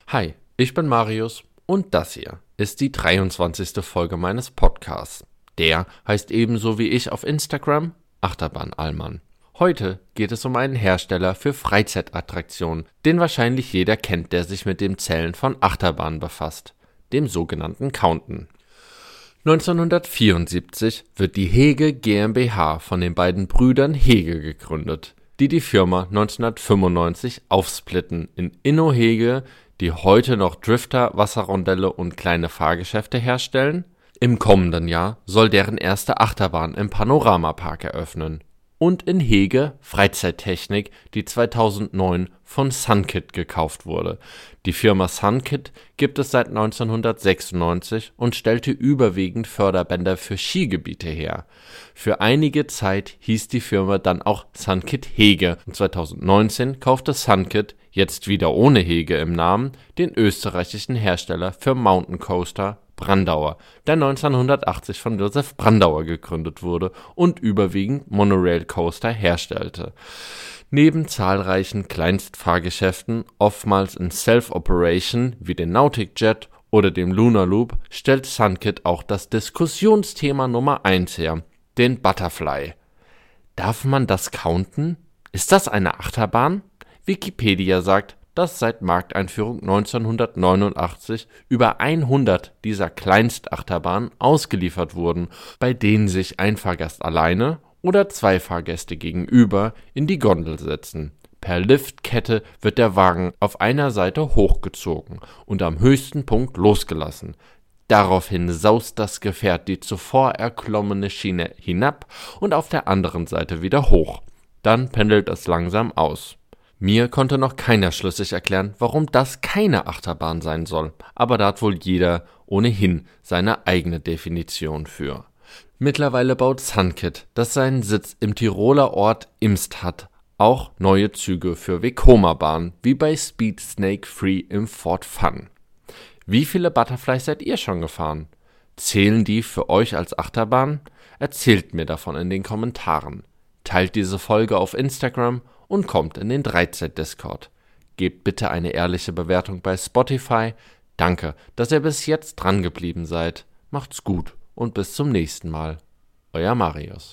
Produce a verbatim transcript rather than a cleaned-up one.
Hi, ich bin Marius und das hier ist die dreiundzwanzigste Folge meines Podcasts. Der heißt ebenso wie ich auf Instagram Achterbahn-Allmann. Heute geht es um einen Hersteller für Freizeitattraktionen, den wahrscheinlich jeder kennt, der sich mit dem Zählen von Achterbahnen befasst, dem sogenannten Counten. neunzehnhundertvierundsiebzig wird die Hege GmbH von den beiden Brüdern Hege gegründet, die die Firma neunzehnhundertfünfundneunzig aufsplitten in Inno-Hege, die heute noch Drifter, Wasserrondelle und kleine Fahrgeschäfte herstellen. Im kommenden Jahr soll deren erste Achterbahn im Panoramapark eröffnen. Und in Hege Freizeittechnik, die zweitausendneun von Sunkit gekauft wurde. Die Firma Sunkit gibt es seit neunzehnhundertsechsundneunzig und stellte überwiegend Förderbänder für Skigebiete her. Für einige Zeit hieß die Firma dann auch Sunkit Hege und zweitausendneunzehn kaufte Sunkit, jetzt wieder ohne Hege im Namen, den österreichischen Hersteller für Mountain Coaster Brandauer, der neunzehnhundertachtzig von Josef Brandauer gegründet wurde und überwiegend Monorail Coaster herstellte. Neben zahlreichen Kleinstfahrgeschäften, oftmals in Self-Operation wie den Nautic Jet oder dem Lunar Loop, stellt Sunkit auch das Diskussionsthema Nummer eins her, den Butterfly. Darf man das counten? Ist das eine Achterbahn? Wikipedia sagt, dass seit Markteinführung neunzehnhundertneunundachtzig über hundert dieser Kleinstachterbahnen ausgeliefert wurden, bei denen sich ein Fahrgast alleine oder zwei Fahrgäste gegenüber in die Gondel setzen. Per Liftkette wird der Wagen auf einer Seite hochgezogen und am höchsten Punkt losgelassen. Daraufhin saust das Gefährt die zuvor erklommene Schiene hinab und auf der anderen Seite wieder hoch. Dann pendelt es langsam aus. Mir konnte noch keiner schlüssig erklären, warum das keine Achterbahn sein soll, aber da hat wohl jeder ohnehin seine eigene Definition für. Mittlerweile baut Sunkit, das seinen Sitz im Tiroler Ort Imst hat, auch neue Züge für Vekoma-Bahnen, wie bei Speed Snake Free im Fort Fun. Wie viele Butterflies seid ihr schon gefahren? Zählen die für euch als Achterbahn? Erzählt mir davon in den Kommentaren. Teilt diese Folge auf Instagram und kommt in den Dreizeit-Discord. Gebt bitte eine ehrliche Bewertung bei Spotify. Danke, dass ihr bis jetzt dran geblieben seid. Macht's gut und bis zum nächsten Mal. Euer Marius.